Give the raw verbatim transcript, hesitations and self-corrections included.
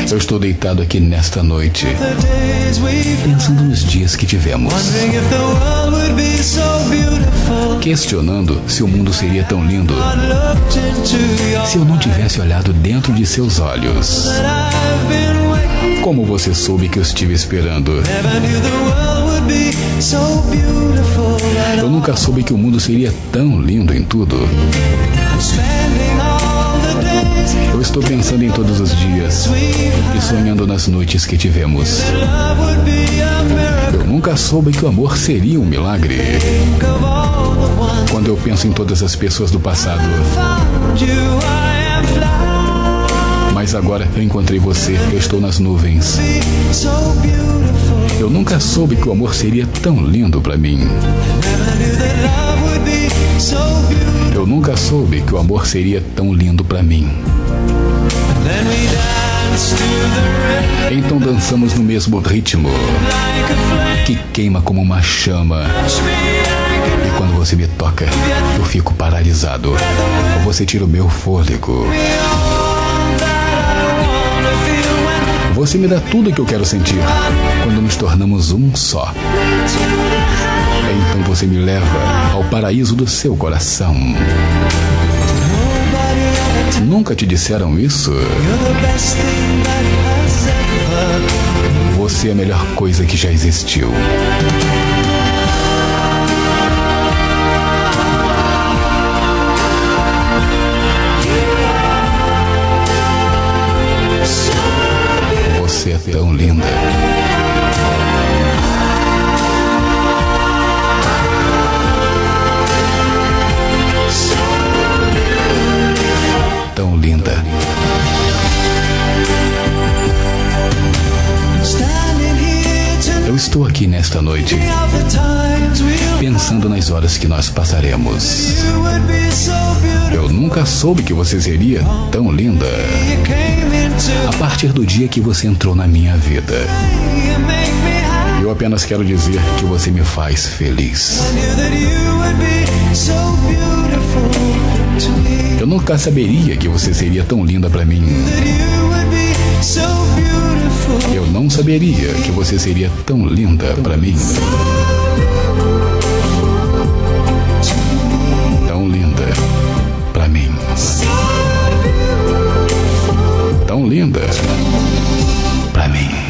Eu estou deitado aqui nesta noite, pensando nos dias que tivemos, questionando se o mundo seria tão lindo se eu não tivesse olhado dentro de seus olhos. Como você soube que eu estive esperando? Eu nunca soube que o mundo seria tão lindo em tudo. Eu estou pensando em todos os dias e sonhando nas noites que tivemos. Eu nunca soube que o amor seria um milagre. Quando eu penso em todas as pessoas do passado, mas agora eu encontrei você, eu estou nas nuvens. Eu nunca soube que o amor seria tão lindo pra mim. Eu nunca soube que o amor seria tão lindo pra mim. Então dançamos no mesmo ritmo que queima como uma chama. E quando você me toca, eu fico paralisado. Você tira o meu fôlego. Você me dá tudo o que eu quero sentir quando nos tornamos um só. Então você me leva ao paraíso do seu coração. Nunca te disseram isso? Você é a melhor coisa que já existiu. Você é tão linda. Tão linda. Eu estou aqui nesta noite, pensando nas horas que nós passaremos. Eu nunca soube que você seria tão linda a partir do dia que você entrou na minha vida. Eu apenas quero dizer que você me faz feliz. Eu nunca saberia que você seria tão linda pra mim. Eu não saberia que você seria tão linda pra mim. Tão linda pra mim. Tão linda pra mim.